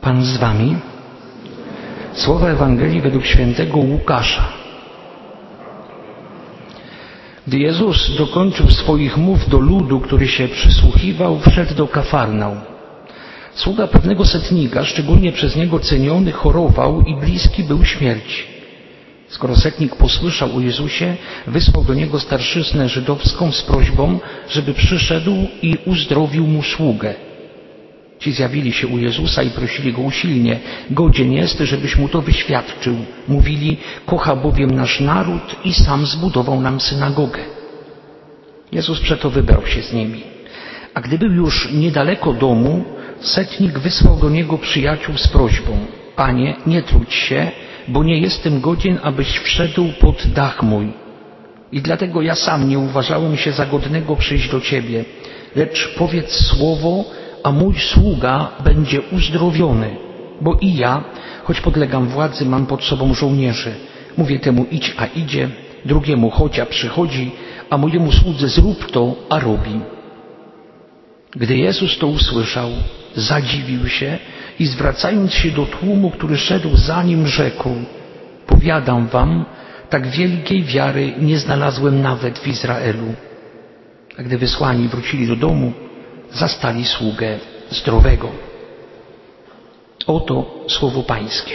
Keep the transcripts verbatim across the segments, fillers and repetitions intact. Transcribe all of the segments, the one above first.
Pan z wami. Słowa Ewangelii według świętego Łukasza. Gdy Jezus dokończył swoich mów do ludu, który się przysłuchiwał, wszedł do Kafarnaum. Sługa pewnego setnika, szczególnie przez niego ceniony, chorował i bliski był śmierci. Skoro setnik posłyszał o Jezusie, wysłał do niego starszyznę żydowską z prośbą, żeby przyszedł i uzdrowił mu sługę. Ci zjawili się u Jezusa i prosili go usilnie: godzien jest, żebyś mu to wyświadczył. Mówili: kocha bowiem nasz naród i sam zbudował nam synagogę. Jezus przeto wybrał się z nimi. A gdy był już niedaleko domu, setnik wysłał do niego przyjaciół z prośbą: Panie, nie trudź się, bo nie jestem godzien, abyś wszedł pod dach mój. I dlatego ja sam nie uważałem się za godnego przyjść do Ciebie. Lecz powiedz słowo, a mój sługa będzie uzdrowiony. Bo i ja, choć podlegam władzy, mam pod sobą żołnierzy. Mówię temu: idź, a idzie, drugiemu: chodź, a przychodzi, a mojemu słudze: zrób to, a robi. Gdy Jezus to usłyszał, zadziwił się i zwracając się do tłumu, który szedł za nim, rzekł: powiadam wam, tak wielkiej wiary nie znalazłem nawet w Izraelu. A gdy wysłani wrócili do domu, zastali sługę zdrowego. Oto słowo Pańskie.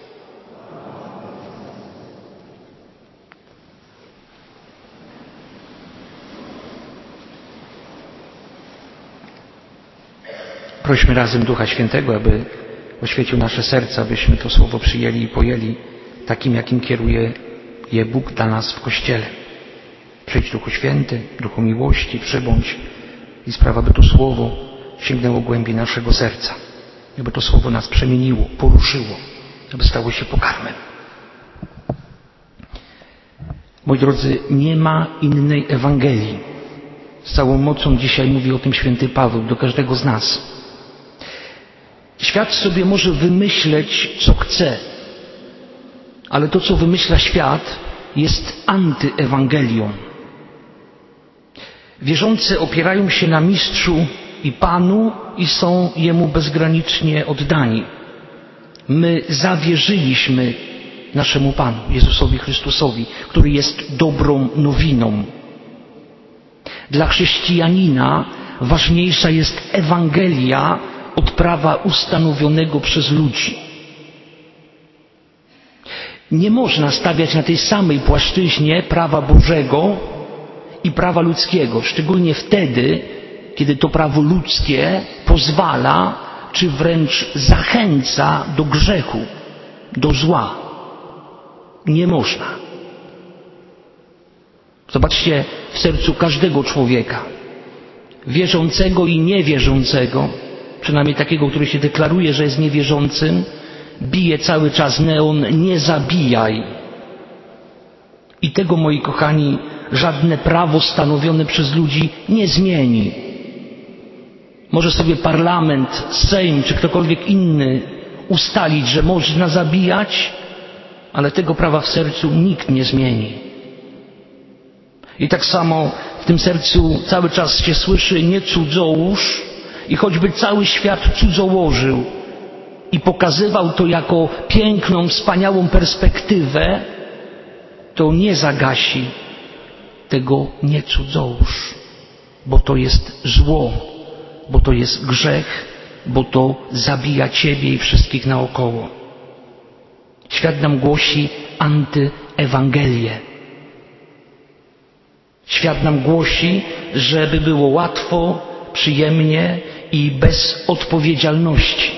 Prośmy razem Ducha Świętego, aby oświecił nasze serca, abyśmy to słowo przyjęli i pojęli takim, jakim kieruje je Bóg dla nas w Kościele. Przyjdź, Duchu Święty, Duchu miłości, przybądź i spraw, aby to słowo sięgnęło głębi naszego serca, aby to słowo nas przemieniło, poruszyło, aby stało się pokarmem. Moi drodzy, nie ma innej Ewangelii. Z całą mocą dzisiaj mówi o tym święty Paweł do każdego z nas. Świat sobie może wymyśleć, co chce, ale to, co wymyśla świat, jest antyewangelią. Wierzący opierają się na Mistrzu i Panu i są Jemu bezgranicznie oddani. My zawierzyliśmy naszemu Panu, Jezusowi Chrystusowi, który jest dobrą nowiną. Dla chrześcijanina ważniejsza jest Ewangelia od prawa ustanowionego przez ludzi. Nie można stawiać na tej samej płaszczyźnie prawa Bożego i prawa ludzkiego, szczególnie wtedy, kiedy to prawo ludzkie pozwala, czy wręcz zachęca do grzechu, do zła. Nie można. Zobaczcie, w sercu każdego człowieka, wierzącego i niewierzącego, przynajmniej takiego, który się deklaruje, że jest niewierzącym, bije cały czas neon: nie zabijaj. I tego, moi kochani, żadne prawo stanowione przez ludzi nie zmieni. Może sobie parlament, Sejm czy ktokolwiek inny ustalić, że można zabijać, ale tego prawa w sercu nikt nie zmieni. I tak samo w tym sercu cały czas się słyszy: nie cudzołóż, i choćby cały świat cudzołożył i pokazywał to jako piękną, wspaniałą perspektywę, to nie zagasi tego: nie cudzołóż, bo to jest zło, bo to jest grzech, bo to zabija Ciebie i wszystkich naokoło. Świat nam głosi antyewangelię. Świat nam głosi, żeby było łatwo, przyjemnie i bez odpowiedzialności.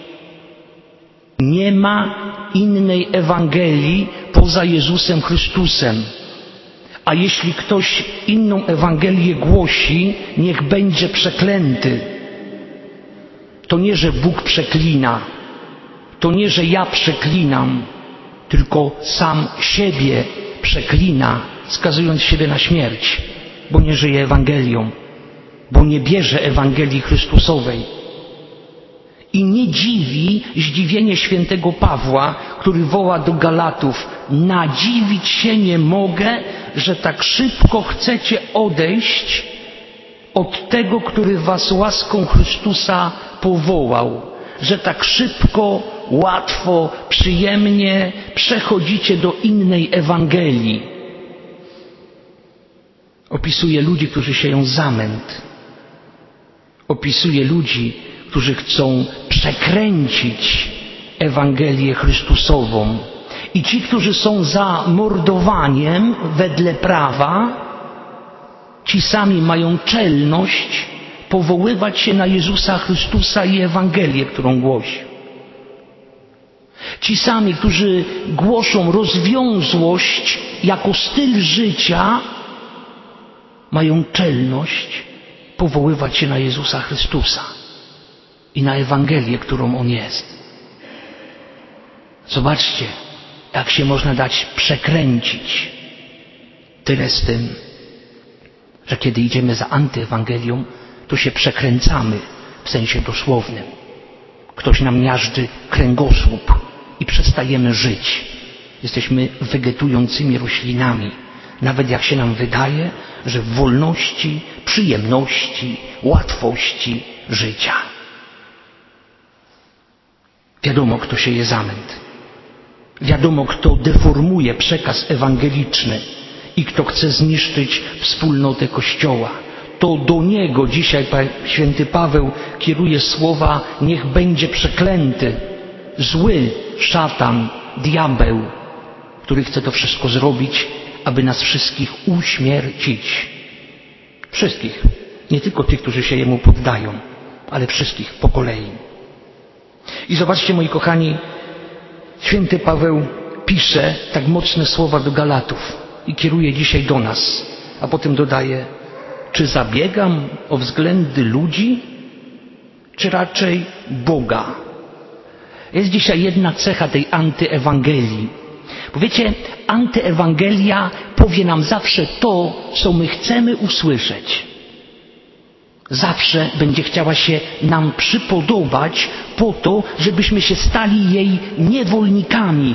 Nie ma innej Ewangelii poza Jezusem Chrystusem. A jeśli ktoś inną Ewangelię głosi, niech będzie przeklęty. To nie, że Bóg przeklina, to nie, że ja przeklinam, tylko sam siebie przeklina, skazując siebie na śmierć, bo nie żyje Ewangelią, bo nie bierze Ewangelii Chrystusowej. I nie dziwi zdziwienie świętego Pawła, który woła do Galatów: nadziwić się nie mogę, że tak szybko chcecie odejść od tego, który was łaską Chrystusa powołał. że tak szybko, łatwo, przyjemnie przechodzicie do innej Ewangelii. Opisuje ludzi, którzy sieją zamęt. Opisuje ludzi, którzy chcą przekręcić Ewangelię Chrystusową. I ci, którzy są za mordowaniem wedle prawa, ci sami mają czelność powoływać się na Jezusa Chrystusa i Ewangelię, którą głosi. Ci sami, którzy głoszą rozwiązłość jako styl życia, mają czelność powoływać się na Jezusa Chrystusa i na Ewangelię, którą On jest. Zobaczcie, jak się można dać przekręcić. Tyle z tym, że kiedy idziemy za antyewangelią, to się przekręcamy w sensie dosłownym. Ktoś nam miażdży kręgosłup i przestajemy żyć. Jesteśmy wegetującymi roślinami, nawet jak się nam wydaje, że w wolności, przyjemności, łatwości życia. Wiadomo, kto sieje zamęt. Wiadomo, kto deformuje przekaz ewangeliczny i kto chce zniszczyć wspólnotę Kościoła. To do niego dzisiaj święty Paweł kieruje słowa: niech będzie przeklęty zły szatan, diabeł, który chce to wszystko zrobić, aby nas wszystkich uśmiercić. Wszystkich. Nie tylko tych, którzy się jemu poddają, ale wszystkich po kolei. I zobaczcie, moi kochani, święty Paweł pisze tak mocne słowa do Galatów i kieruje dzisiaj do nas, a potem dodaje: czy zabiegam o względy ludzi, czy raczej Boga? Jest dzisiaj jedna cecha tej antyewangelii. Bo wiecie, antyewangelia powie nam zawsze to, co my chcemy usłyszeć. Zawsze będzie chciała się nam przypodobać po to, żebyśmy się stali jej niewolnikami.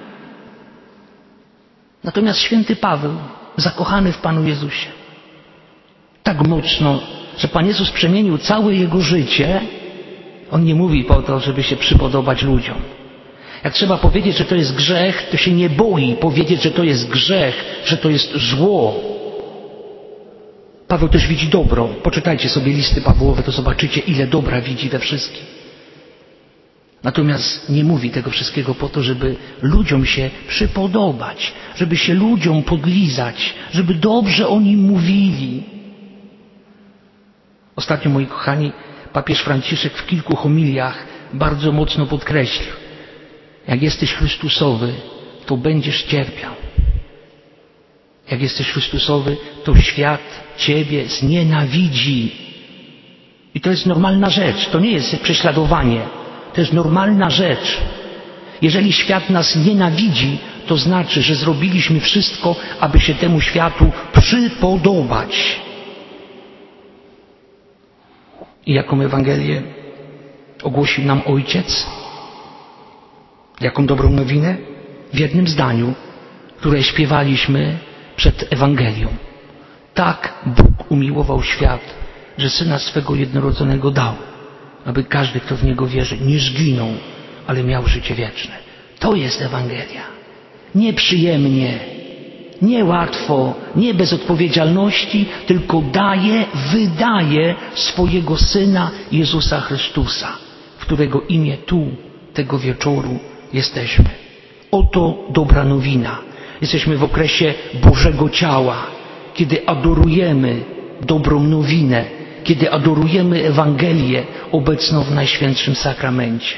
Natomiast święty Paweł, zakochany w Panu Jezusie, tak mocno, że Pan Jezus przemienił całe jego życie, on nie mówi po to, żeby się przypodobać ludziom. Jak trzeba powiedzieć, że to jest grzech, to się nie boi powiedzieć, że to jest grzech, że to jest zło. Paweł też widzi dobro. Poczytajcie sobie listy Pawłowe, to zobaczycie, ile dobra widzi we wszystkim. Natomiast nie mówi tego wszystkiego po to, żeby ludziom się przypodobać, żeby się ludziom podlizać, żeby dobrze o nim mówili. Ostatnio, moi kochani, papież Franciszek w kilku homiliach bardzo mocno podkreślił: jak jesteś Chrystusowy, to będziesz cierpiał. Jak jesteś Chrystusowy, to świat ciebie znienawidzi. I to jest normalna rzecz, to nie jest prześladowanie, to jest normalna rzecz. Jeżeli świat nas nienawidzi, to znaczy, że zrobiliśmy wszystko, aby się temu światu przypodobać. I jaką Ewangelię ogłosił nam Ojciec? Jaką dobrą nowinę? W jednym zdaniu, które śpiewaliśmy przed Ewangelią. Tak Bóg umiłował świat, że Syna swego jednorodzonego dał, aby każdy, kto w Niego wierzy, nie zginął, ale miał życie wieczne. To jest Ewangelia. Nie przyjemnie, nie łatwo, nie bez odpowiedzialności, tylko daje, wydaje swojego Syna Jezusa Chrystusa, w którego imię tu, tego wieczoru jesteśmy. Oto dobra nowina. Jesteśmy w okresie Bożego Ciała, kiedy adorujemy dobrą nowinę, kiedy adorujemy Ewangelię obecną w Najświętszym Sakramencie.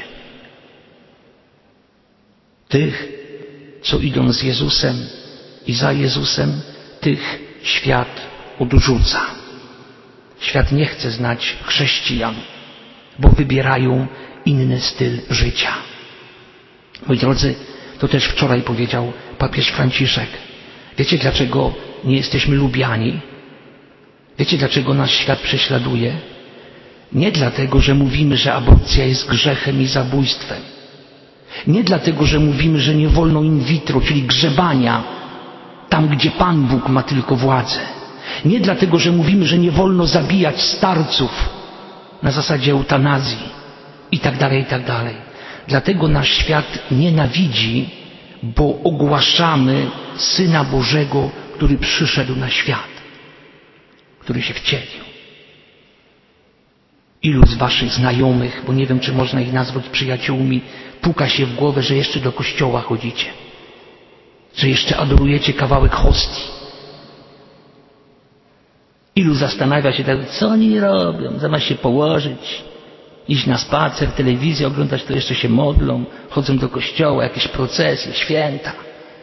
Tych, co idą z Jezusem i za Jezusem, tych świat odrzuca. Świat nie chce znać chrześcijan, bo wybierają inny styl życia. Moi drodzy, to też wczoraj powiedział papież Franciszek. Wiecie, dlaczego nie jesteśmy lubiani? Wiecie, dlaczego nas świat prześladuje? Nie dlatego, że mówimy, że aborcja jest grzechem i zabójstwem. Nie dlatego, że mówimy, że nie wolno in vitro, czyli grzebania, tam gdzie Pan Bóg ma tylko władzę. Nie dlatego, że mówimy, że nie wolno zabijać starców na zasadzie eutanazji. i tak dalej, i tak dalej. Dlatego nasz świat nienawidzi, bo ogłaszamy Syna Bożego, który przyszedł na świat, który się wcielił. Ilu z waszych znajomych, bo nie wiem, czy można ich nazwać przyjaciółmi, puka się w głowę, że jeszcze do kościoła chodzicie, że jeszcze adorujecie kawałek hostii. Ilu zastanawia się, co oni robią, zamiast się położyć, iść na spacer, telewizję oglądać, to jeszcze się modlą, chodzą do kościoła, jakieś procesje, święta.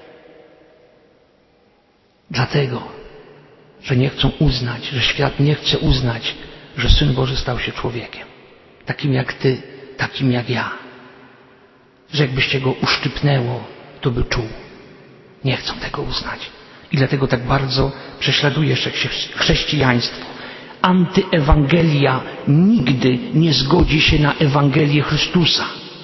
Dlatego, że nie chcą uznać, że świat nie chce uznać, że Syn Boży stał się człowiekiem. Takim jak ty, takim jak ja. Że jakbyście go uszczypnęło, to by czuł. Nie chcą tego uznać. I dlatego tak bardzo prześladuje się chrześcijaństwo. Antyewangelia nigdy nie zgodzi się na Ewangelię Chrystusa.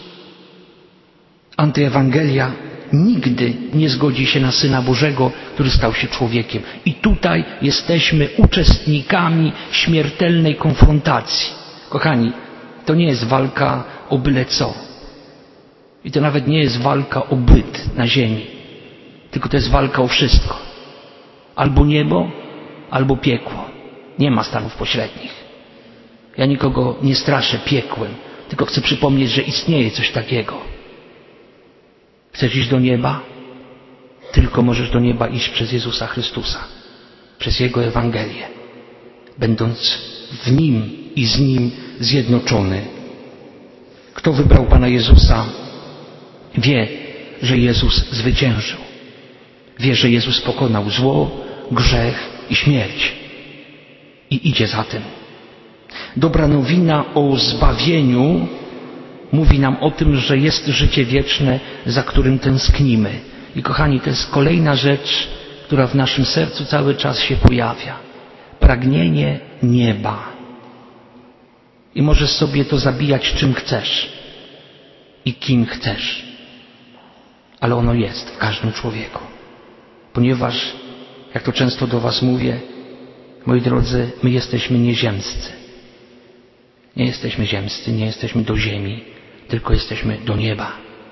Antyewangelia nigdy nie zgodzi się na Syna Bożego, który stał się człowiekiem. I tutaj jesteśmy uczestnikami śmiertelnej konfrontacji. Kochani, to nie jest walka o byle co. I to nawet nie jest walka o byt na ziemi. Tylko to jest walka o wszystko. Albo niebo, albo piekło. Nie ma stanów pośrednich. Ja nikogo nie straszę piekłem, tylko chcę przypomnieć, że istnieje coś takiego. Chcesz iść do nieba? Tylko możesz do nieba iść przez Jezusa Chrystusa, przez Jego Ewangelię, będąc w Nim i z Nim zjednoczony. Kto wybrał Pana Jezusa, wie, że Jezus zwyciężył. Wie, że Jezus pokonał zło, grzech i śmierć. I idzie za tym. Dobra nowina o zbawieniu mówi nam o tym, że jest życie wieczne, za którym tęsknimy. I kochani, to jest kolejna rzecz, która w naszym sercu cały czas się pojawia. Pragnienie nieba. I możesz sobie to zabijać czym chcesz i kim chcesz. Ale ono jest w każdym człowieku. Ponieważ, jak to często do was mówię, moi drodzy, my jesteśmy nieziemscy. Nie jesteśmy ziemscy, nie jesteśmy do ziemi, tylko jesteśmy do nieba.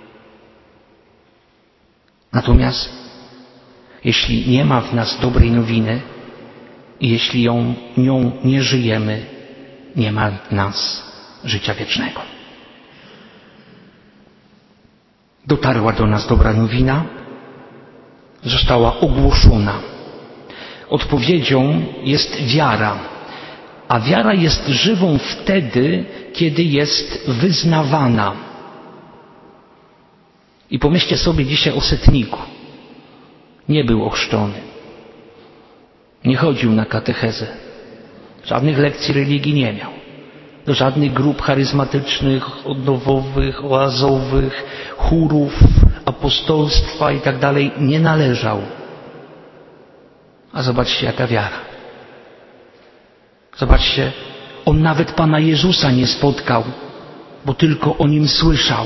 Natomiast jeśli nie ma w nas dobrej nowiny i jeśli ją, nią nie żyjemy, nie ma w nas życia wiecznego. Dotarła do nas dobra nowina, została ogłoszona. Odpowiedzią jest wiara. A wiara jest żywą wtedy, kiedy jest wyznawana. I pomyślcie sobie dzisiaj o setniku. Nie był ochrzczony. Nie chodził na katechezę. Żadnych lekcji religii nie miał. Do żadnych grup charyzmatycznych, odnowowych, oazowych, chórów, apostolstwa i tak dalej nie należał. A zobaczcie, jaka wiara. Zobaczcie, on nawet Pana Jezusa nie spotkał, bo tylko o Nim słyszał.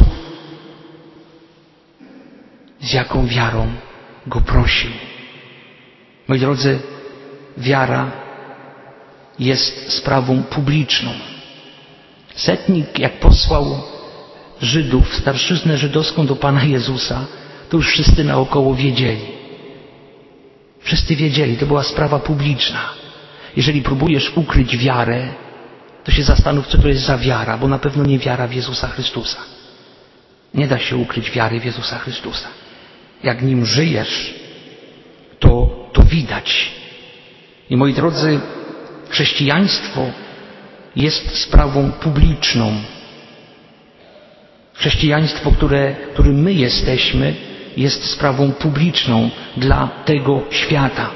Z jaką wiarą Go prosił. Moi drodzy, wiara jest sprawą publiczną. Setnik, jak posłał Żydów, starszyznę żydowską do Pana Jezusa, to już wszyscy naokoło wiedzieli. Wszyscy wiedzieli, to była sprawa publiczna. Jeżeli próbujesz ukryć wiarę, to się zastanów, co to jest za wiara, bo na pewno nie wiara w Jezusa Chrystusa. Nie da się ukryć wiary w Jezusa Chrystusa. Jak Nim żyjesz, to, to widać. I moi drodzy, chrześcijaństwo jest sprawą publiczną. Chrześcijaństwo, które, którym my jesteśmy, jest sprawą publiczną dla tego świata.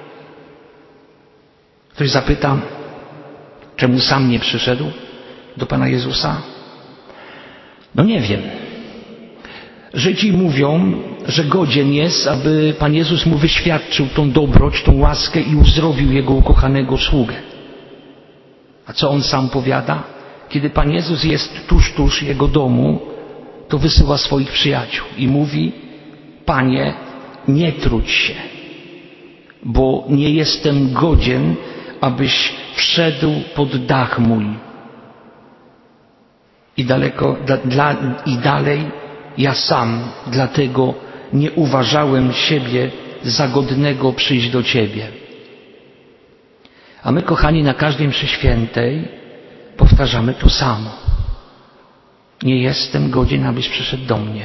Ktoś zapyta, czemu sam nie przyszedł do Pana Jezusa? No nie wiem. Żydzi mówią, że godzien jest, aby Pan Jezus mu wyświadczył tą dobroć, tą łaskę i uzdrowił jego ukochanego sługę. A co on sam powiada? Kiedy Pan Jezus jest tuż, tuż jego domu, to wysyła swoich przyjaciół i mówi: Panie, nie trudź się, bo nie jestem godzien, abyś wszedł pod dach mój. I, daleko, dla, dla, i dalej ja sam dlatego nie uważałem siebie za godnego przyjść do Ciebie. A my, kochani, na każdej mszy świętej powtarzamy to samo. Nie jestem godzien, abyś przyszedł do mnie.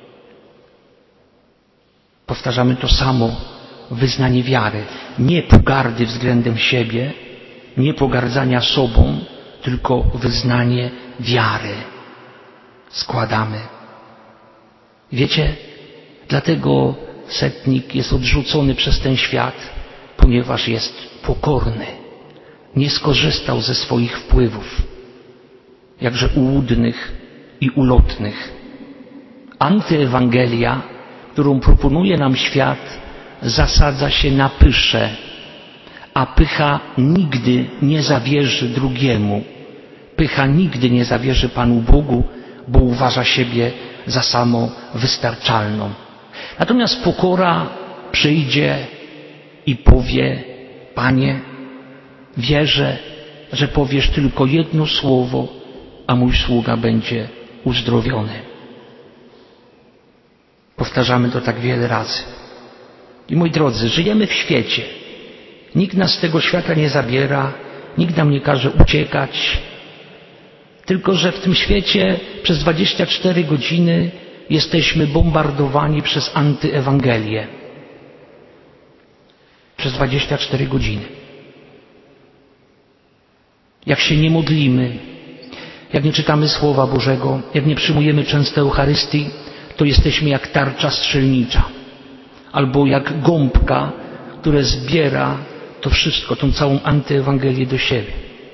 Powtarzamy to samo wyznanie wiary. Nie pogardy względem siebie, nie pogardzania sobą, tylko wyznanie wiary. Składamy. Wiecie, dlatego setnik jest odrzucony przez ten świat, ponieważ jest pokorny. Nie skorzystał ze swoich wpływów, jakże ułudnych i ulotnych. Antyewangelia, którą proponuje nam świat, zasadza się na pysze, a pycha nigdy nie zawierzy drugiemu. Pycha nigdy nie zawierzy Panu Bogu, bo uważa siebie za samowystarczalną. Natomiast pokora przyjdzie i powie: Panie, wierzę, że powiesz tylko jedno słowo, a mój sługa będzie uzdrowiony. Powtarzamy to tak wiele razy. I moi drodzy, żyjemy w świecie. Nikt nas z tego świata nie zabiera, nikt nam nie każe uciekać. Tylko że w tym świecie przez dwadzieścia cztery godziny jesteśmy bombardowani przez antyewangelię. Przez dwadzieścia cztery godziny. Jak się nie modlimy, jak nie czytamy Słowa Bożego, jak nie przyjmujemy często Eucharystii, to jesteśmy jak tarcza strzelnicza. Albo jak gąbka, które zbiera to wszystko, tą całą antyewangelię do siebie.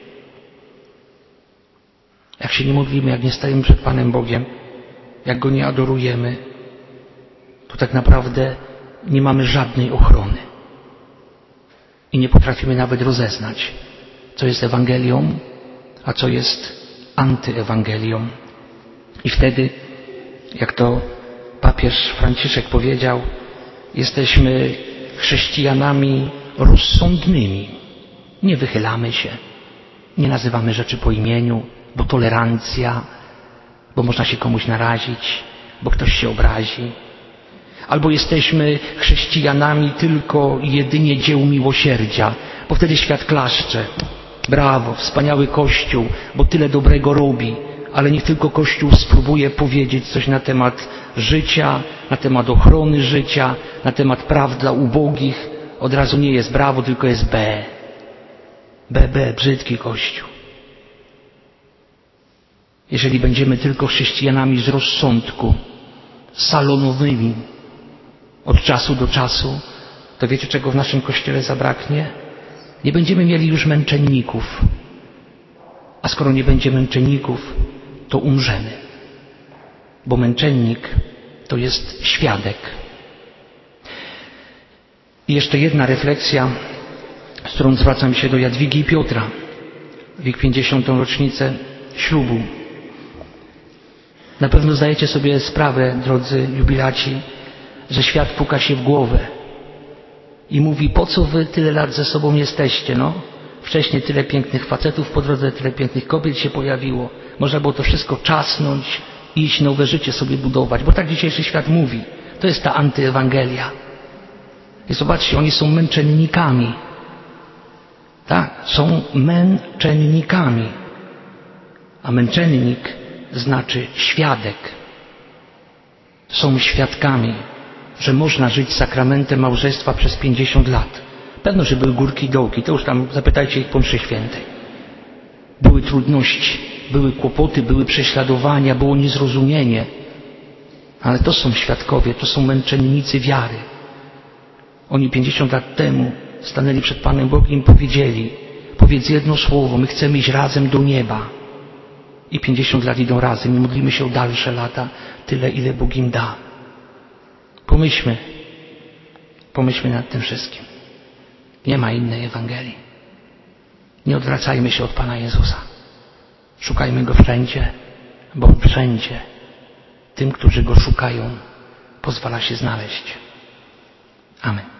Jak się nie modlimy, jak nie stajemy przed Panem Bogiem, jak Go nie adorujemy, to tak naprawdę nie mamy żadnej ochrony. I nie potrafimy nawet rozeznać, co jest Ewangelią, a co jest antyewangelią. I wtedy, jak to papież Franciszek powiedział, jesteśmy chrześcijanami rozsądnymi. Nie wychylamy się, nie nazywamy rzeczy po imieniu, bo tolerancja, bo można się komuś narazić, bo ktoś się obrazi. Albo jesteśmy chrześcijanami tylko i jedynie dzieł miłosierdzia, bo wtedy świat klaszcze. Brawo, wspaniały Kościół, bo tyle dobrego robi. Ale niech tylko Kościół spróbuje powiedzieć coś na temat życia, na temat ochrony życia, na temat praw dla ubogich. Od razu nie jest brawo, tylko jest B. B, B, brzydki Kościół. Jeżeli będziemy tylko chrześcijanami z rozsądku, salonowymi, od czasu do czasu, to wiecie, czego w naszym Kościele zabraknie? Nie będziemy mieli już męczenników. A skoro nie będzie męczenników, to umrzemy. Bo męczennik to jest świadek. I jeszcze jedna refleksja, z którą zwracam się do Jadwigi i Piotra w ich pięćdziesiątą rocznicę ślubu. Na pewno zdajecie sobie sprawę, drodzy jubilaci, że świat puka się w głowę i mówi: po co wy tyle lat ze sobą jesteście, no? Wcześniej tyle pięknych facetów po drodze, tyle pięknych kobiet się pojawiło. Można było to wszystko czasnąć, iść, nowe życie sobie budować, bo tak dzisiejszy świat mówi. To jest ta antyewangelia. I zobaczcie, oni są męczennikami. Tak, są męczennikami. A męczennik znaczy świadek. Są świadkami, że można żyć sakramentem małżeństwa przez pięćdziesiąt lat. Pewno, że były górki i dołki, to już tam zapytajcie ich po mszy świętej. Były trudności, były kłopoty, były prześladowania, było niezrozumienie. Ale to są świadkowie, to są męczennicy wiary. Oni pięćdziesiąt lat temu stanęli przed Panem Bogiem i powiedzieli: powiedz jedno słowo, my chcemy iść razem do nieba. I pięćdziesiąt lat idą razem i modlimy się o dalsze lata, tyle ile Bóg im da. Pomyślmy, pomyślmy nad tym wszystkim. Nie ma innej Ewangelii. Nie odwracajmy się od Pana Jezusa. Szukajmy Go wszędzie, bo On wszędzie tym, którzy Go szukają, pozwala się znaleźć. Amen.